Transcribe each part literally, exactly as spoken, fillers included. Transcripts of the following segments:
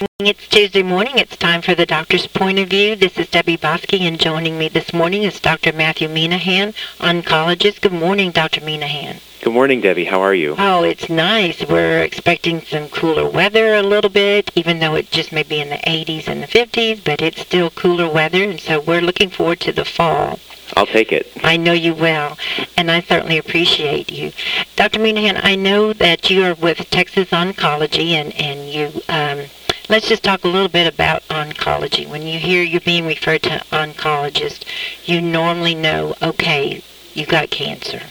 It's Tuesday morning. It's time for the Doctor's Point of View. This is Debbie Bosky, and joining me this morning is Doctor Matthew Minahan, oncologist. Good morning, Doctor Minahan. Good morning, Debbie. How are you? Oh, it's nice. We're expecting some cooler weather a little bit, even though it just may be in the eighties and the fifties, but it's still cooler weather, and so we're looking forward to the fall. I'll take it. I know you will, and I certainly appreciate you. Doctor Minahan, I know that you are with Texas Oncology, and, and you, um, let's just talk a little bit about oncology. When you hear you're being referred to oncologist, you normally know, okay, you got cancer.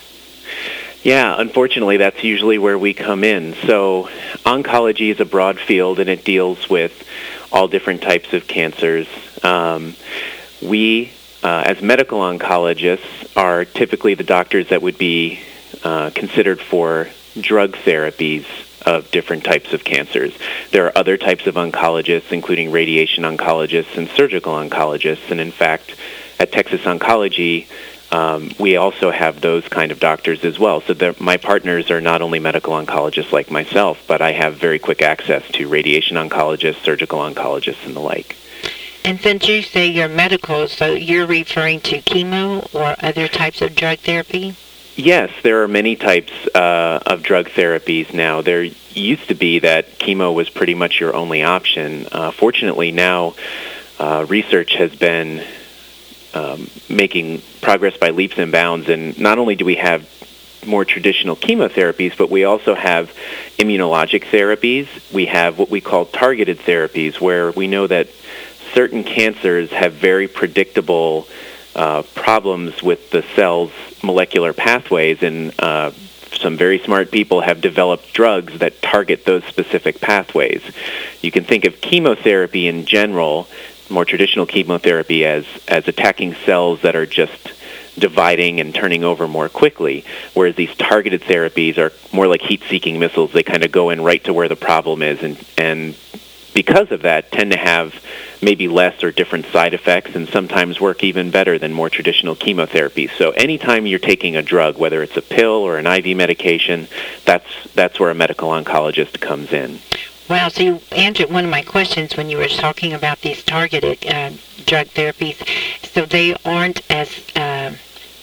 Yeah, unfortunately, that's usually where we come in. So oncology is a broad field, and it deals with all different types of cancers. Um, we... Uh, as medical oncologists, are typically the doctors that would be uh, considered for drug therapies of different types of cancers. There are other types of oncologists, including radiation oncologists and surgical oncologists, and in fact, at Texas Oncology, um, we also have those kind of doctors as well. So my partners are not only medical oncologists like myself, but I have very quick access to radiation oncologists, surgical oncologists, and the like. And since you say you're medical, so you're referring to chemo or other types of drug therapy? Yes, there are many types uh, of drug therapies now. There used to be that chemo was pretty much your only option. Uh, fortunately, now uh, research has been um, making progress by leaps and bounds, and not only do we have more traditional chemotherapies, but we also have immunologic therapies. We have what we call targeted therapies, where we know that certain cancers have very predictable uh, problems with the cell's molecular pathways, and uh, some very smart people have developed drugs that target those specific pathways. You can think of chemotherapy in general, more traditional chemotherapy, as, as attacking cells that are just dividing and turning over more quickly, whereas these targeted therapies are more like heat-seeking missiles. They kind of go in right to where the problem is, and, and because of that, tend to have maybe less or different side effects, and sometimes work even better than more traditional chemotherapy. So anytime you're taking a drug, whether it's a pill or an I V medication, that's that's where a medical oncologist comes in. Wow, so you answered one of my questions when you were talking about these targeted uh, drug therapies. So they aren't as uh,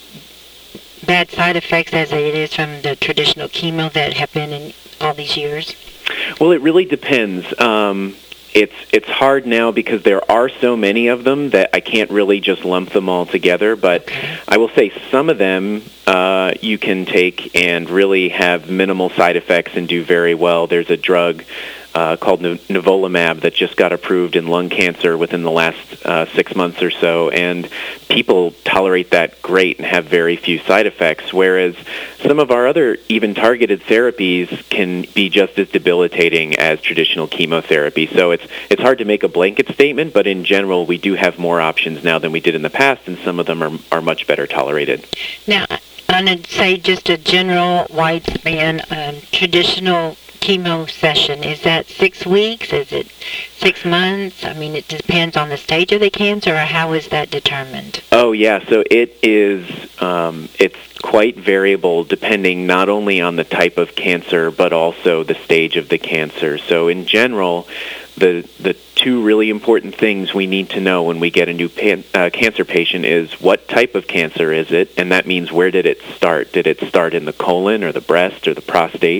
bad side effects as it is from the traditional chemo that have been in all these years? Well, it really depends. Um, it's it's hard now because there are so many of them that I can't really just lump them all together. But okay. I will say some of them uh, you can take and really have minimal side effects and do very well. There's a drug Uh, called nivolumab that just got approved in lung cancer within the last uh, six months or so, and people tolerate that great and have very few side effects, whereas some of our other even targeted therapies can be just as debilitating as traditional chemotherapy. So it's it's hard to make a blanket statement, but in general, we do have more options now than we did in the past, and some of them are, are much better tolerated. Now, I'd say just a general wide span um, traditional chemo session, is that six weeks? Is it six months? I mean, it depends on the stage of the cancer, or how is that determined? Oh, yeah. So it is, um, it's quite variable depending not only on the type of cancer, but also the stage of the cancer. So in general, the the two really important things we need to know when we get a new pan, uh, cancer patient is what type of cancer is it, and that means where did it start? Did it start in the colon or the breast or the prostate?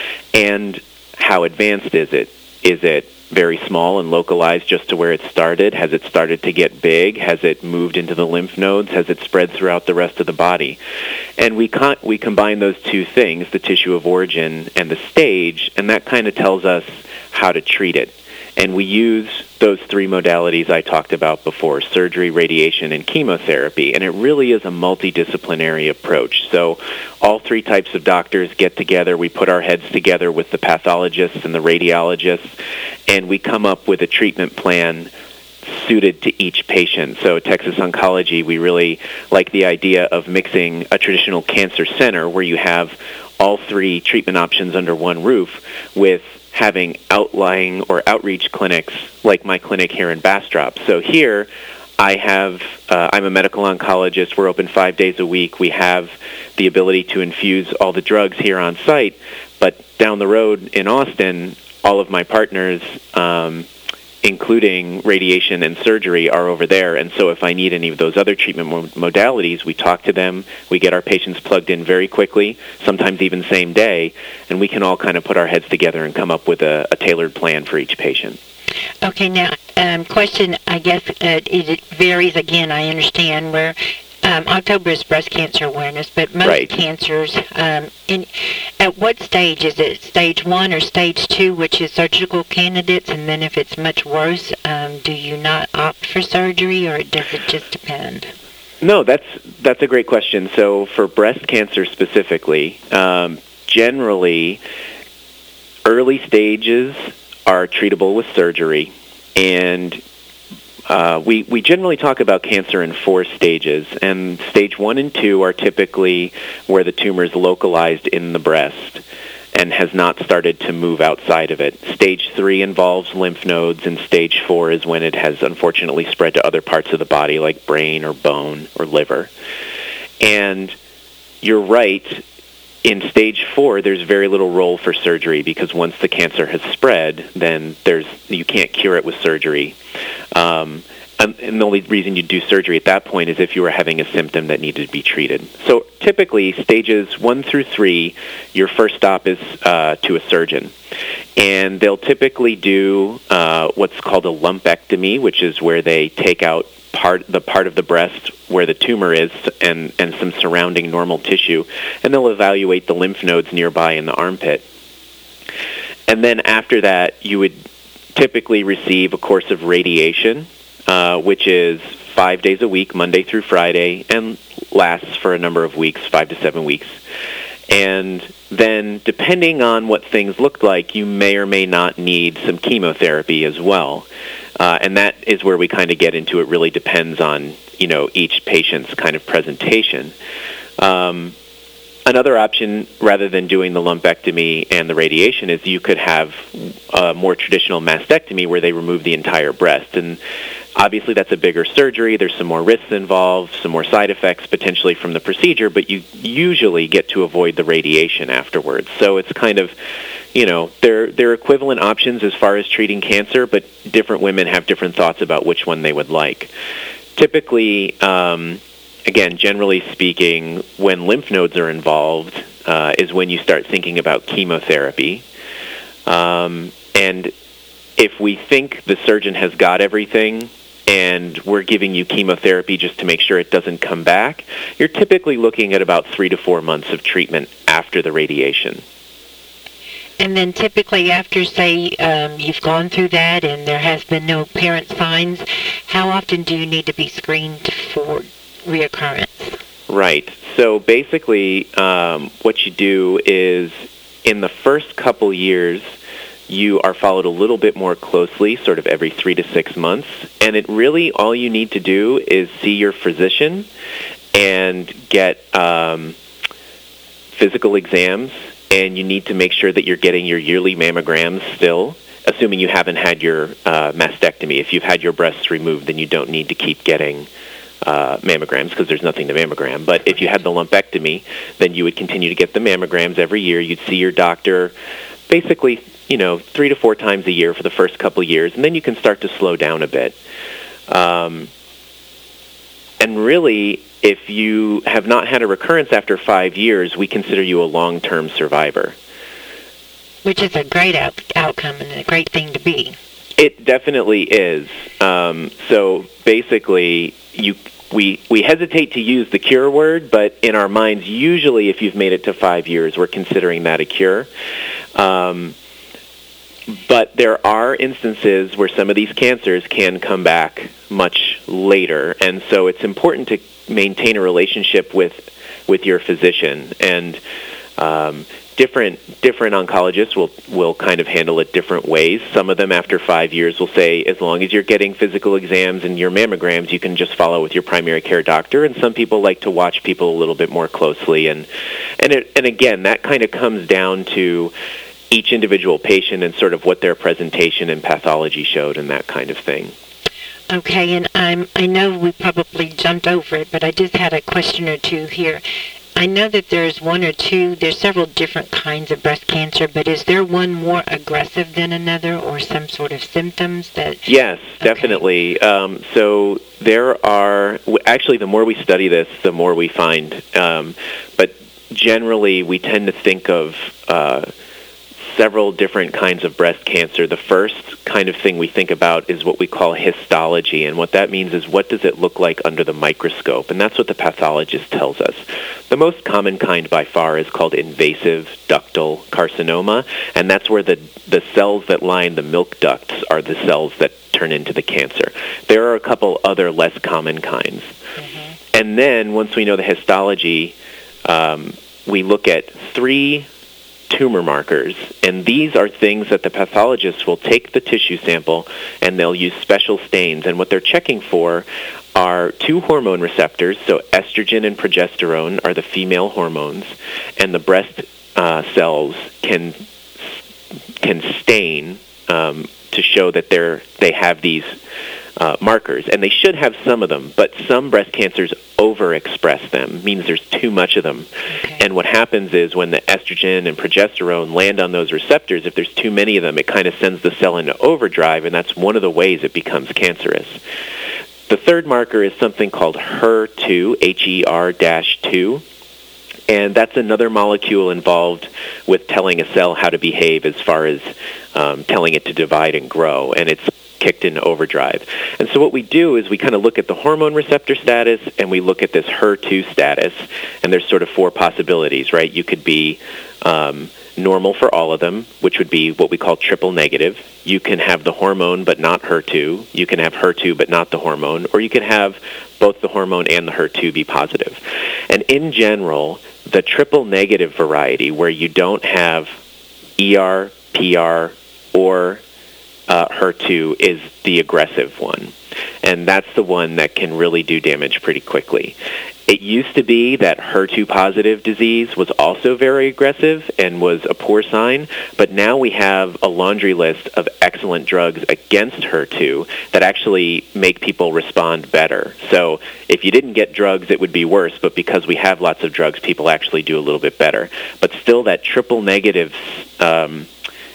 And how advanced is it? Is it very small and localized just to where it started? Has it started to get big? Has it moved into the lymph nodes? Has it spread throughout the rest of the body? And we con- we combine those two things, the tissue of origin and the stage, and that kind of tells us how to treat it. And we use those three modalities I talked about before, surgery, radiation, and chemotherapy. And it really is a multidisciplinary approach. So all three types of doctors get together. We put our heads together with the pathologists and the radiologists, and we come up with a treatment plan suited to each patient. So at Texas Oncology, we really like the idea of mixing a traditional cancer center where you have all three treatment options under one roof with having outlying or outreach clinics like my clinic here in Bastrop. So here I have, uh, I'm a medical oncologist. We're open five days a week. We have the ability to infuse all the drugs here on site, but down the road in Austin, all of my partners um, including radiation and surgery, are over there. And so if I need any of those other treatment modalities, we talk to them, we get our patients plugged in very quickly, sometimes even same day, and we can all kind of put our heads together and come up with a, a tailored plan for each patient. Okay, now, um, question, I guess uh, it varies again, I understand, where um, October is breast cancer awareness, but most right. cancers, um, in, at what stage? Is it stage one or stage two, which is surgical candidates, and then if it's much worse, um, do you not opt for surgery, or does it just depend? No, that's that's a great question. So for breast cancer specifically, um, generally, early stages are treatable with surgery, and uh, we we generally talk about cancer in four stages, and stage one and two are typically where the tumor is localized in the breast and has not started to move outside of it. Stage three involves lymph nodes, and stage four is when it has unfortunately spread to other parts of the body like brain or bone or liver. And you're right, in stage four, there's very little role for surgery because once the cancer has spread, then there's you can't cure it with surgery. Um, and, and the only reason you do surgery at that point is if you were having a symptom that needed to be treated. So typically, stages one through three, your first stop is uh, to a surgeon. And they'll typically do uh, what's called a lumpectomy, which is where they take out part the part of the breast where the tumor is and, and some surrounding normal tissue, and they'll evaluate the lymph nodes nearby in the armpit. And then after that, you would typically receive a course of radiation, uh, which is five days a week, Monday through Friday, and lasts for a number of weeks, five to seven weeks. And then, depending on what things look like, you may or may not need some chemotherapy as well. Uh, and that is where we kind of get into it really depends on, you know, each patient's kind of presentation. Um, another option, rather than doing the lumpectomy and the radiation, is you could have a more traditional mastectomy where they remove the entire breast. And obviously that's a bigger surgery. There's some more risks involved, some more side effects potentially from the procedure, but you usually get to avoid the radiation afterwards. So it's kind of, you know, they're, they're equivalent options as far as treating cancer, but different women have different thoughts about which one they would like. Typically, um, again, generally speaking, when lymph nodes are involved uh, is when you start thinking about chemotherapy. Um, and if we think the surgeon has got everything and we're giving you chemotherapy just to make sure it doesn't come back, you're typically looking at about three to four months of treatment after the radiation. And then typically after, say, um, you've gone through that and there has been no apparent signs, how often do you need to be screened for reoccurrence? Right. So basically um, what you do is in the first couple years, you are followed a little bit more closely, sort of every three to six months. And it really, all you need to do is see your physician and get um, physical exams. And you need to make sure that you're getting your yearly mammograms still, assuming you haven't had your uh, mastectomy. If you've had your breasts removed, then you don't need to keep getting uh, mammograms because there's nothing to mammogram. But if you had the lumpectomy, then you would continue to get the mammograms every year. You'd see your doctor basically, you know, three to four times a year for the first couple years, and then you can start to slow down a bit. Um, and really, if you have not had a recurrence after five years, we consider you a long-term survivor. Which is a great out- outcome and a great thing to be. It definitely is. Um, so basically, you we we hesitate to use the cure word, but in our minds, usually if you've made it to five years, we're considering that a cure. Um, But there are instances where some of these cancers can come back much later, and so it's important to maintain a relationship with with your physician. And um, different different oncologists will will kind of handle it different ways. Some of them, after five years, will say as long as you're getting physical exams and your mammograms, you can just follow with your primary care doctor. And some people like to watch people a little bit more closely. And and it, and again, that kind of comes down to each individual patient and sort of what their presentation and pathology showed and that kind of thing. Okay, and I'm, I know we probably jumped over it, but I just had a question or two here. I know that there's one or two, there's several different kinds of breast cancer, but is there one more aggressive than another or some sort of symptoms that... Yes, okay. definitely. Um, so there are, actually the more we study this, the more we find. Um, but generally we tend to think of uh, several different kinds of breast cancer. The first kind of thing we think about is what we call histology, and what that means is what does it look like under the microscope, and that's what the pathologist tells us. The most common kind by far is called invasive ductal carcinoma, and that's where the, the cells that line the milk ducts are the cells that turn into the cancer. There are a couple other less common kinds. Mm-hmm. And then once we know the histology, um, we look at three tumor markers, and these are things that the pathologists will take the tissue sample and they'll use special stains, and what they're checking for are two hormone receptors, so estrogen and progesterone are the female hormones, and the breast uh, cells can can stain um, to show that they're they have these uh, markers, and they should have some of them, but some breast cancers overexpress them, means there's too much of them. Okay. And what happens is when the estrogen and progesterone land on those receptors, if there's too many of them, it kind of sends the cell into overdrive, and that's one of the ways it becomes cancerous. The third marker is something called H E R two, H E R two, and that's another molecule involved with telling a cell how to behave as far as um, telling it to divide and grow, and it's kicked into overdrive. And so what we do is we kind of look at the hormone receptor status, and we look at this H E R two status, and there's sort of four possibilities, right? You could be um, normal for all of them, which would be what we call triple negative. You can have the hormone but not H E R two. You can have H E R two but not the hormone, or you can have both the hormone and the H E R two be positive. And in general, the triple negative variety, where you don't have E R, P R, or uh, H E R two, is the aggressive one. And that's the one that can really do damage pretty quickly. It used to be that H E R two positive disease was also very aggressive and was a poor sign, but now we have a laundry list of excellent drugs against H E R two that actually make people respond better. So if you didn't get drugs, it would be worse, but because we have lots of drugs, people actually do a little bit better. But still, that triple negative um,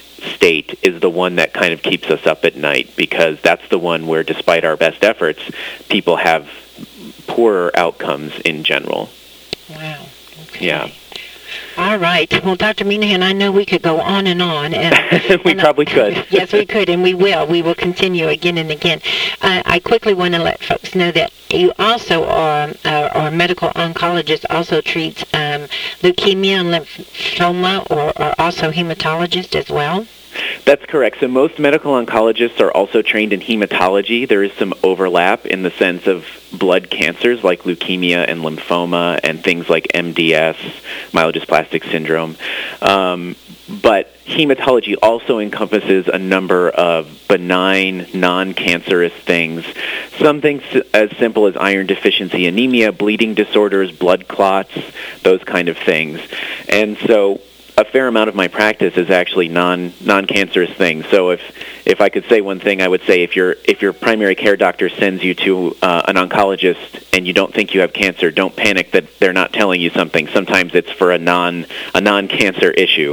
state is the one that kind of keeps us up at night, because that's the one where, despite our best efforts, people have poorer outcomes in general. Wow. Okay. Yeah. All right. Well, Doctor Minahan, I know we could go on and on. And, we and probably I, could. Yes, we could, and we will. We will continue again and again. Uh, I quickly want to let folks know that you also are, uh, or a medical oncologist, also treats um, leukemia and lymphoma, or are also hematologist as well. That's correct. So most medical oncologists are also trained in hematology. There is some overlap in the sense of blood cancers like leukemia and lymphoma and things like M D S, myelodysplastic syndrome. Um, but hematology also encompasses a number of benign, non-cancerous things. Some things as simple as iron deficiency anemia, bleeding disorders, blood clots, those kind of things. And so a fair amount of my practice is actually non non-cancerous things. So if if I could say one thing, I would say if your if your primary care doctor sends you to uh, an oncologist and you don't think you have cancer, don't panic that they're not telling you something. Sometimes it's for a non a non-cancer issue.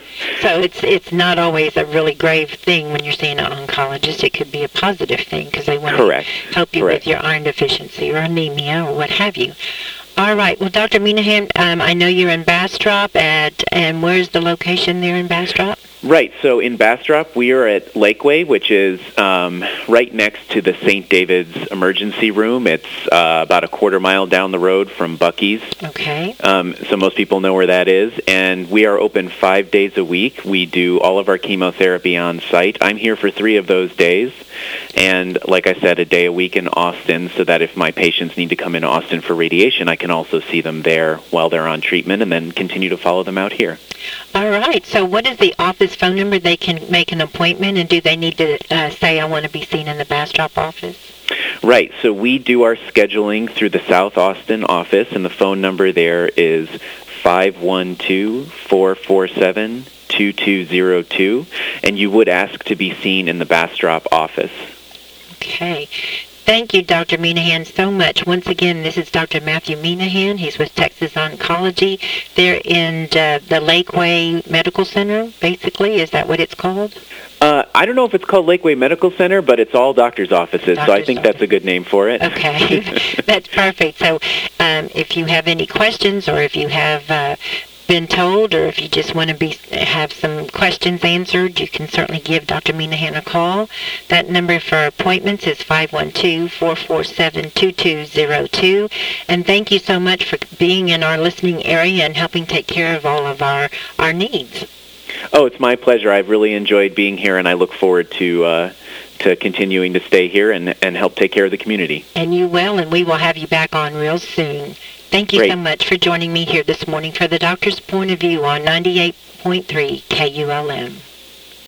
So it's it's not always a really grave thing when you're seeing an oncologist. It could be a positive thing because they want Correct. to help you Correct. with your iron deficiency or anemia or what have you. All right. Well, Doctor Minahan, um, I know you're in Bastrop, at, and where's the location there in Bastrop? Right. So in Bastrop, we are at Lakeway, which is um, right next to the Saint David's emergency room. It's uh, about a quarter mile down the road from Buc-ee's. Okay. Um, so most people know where that is. And we are open five days a week. We do all of our chemotherapy on site. I'm here for three of those days. And like I said, a day a week in Austin, so that if my patients need to come in Austin for radiation, I can also see them there while they're on treatment and then continue to follow them out here. All right. So what is the office phone number? They can make an appointment, and do they need to uh, say, I want to be seen in the Bastrop office? Right. So we do our scheduling through the South Austin office, and the phone number there is five one two, four four seven, two two zero two, and you would ask to be seen in the Bastrop office. Okay. Thank you, Doctor Minahan, so much. Once again, this is Doctor Matthew Minahan. He's with Texas Oncology. They're in uh, the Lakeway Medical Center, basically. Is that what it's called? Uh, I don't know if it's called Lakeway Medical Center, but it's all doctor's offices, doctor's so I think office. That's a good name for it. Okay, that's perfect. So um, if you have any questions, or if you have uh, been told, or if you just want to be have some questions answered, you can certainly give Doctor Minahan a call. That number for appointments is five one two, four four seven, two two zero two. And thank you so much for being in our listening area and helping take care of all of our, our needs. Oh, it's my pleasure. I've really enjoyed being here, and I look forward to uh, to continuing to stay here and, and help take care of the community. And you will, and we will have you back on real soon. Thank you Great. so much for joining me here this morning for the Doctor's Point of View on ninety-eight point three K U L M.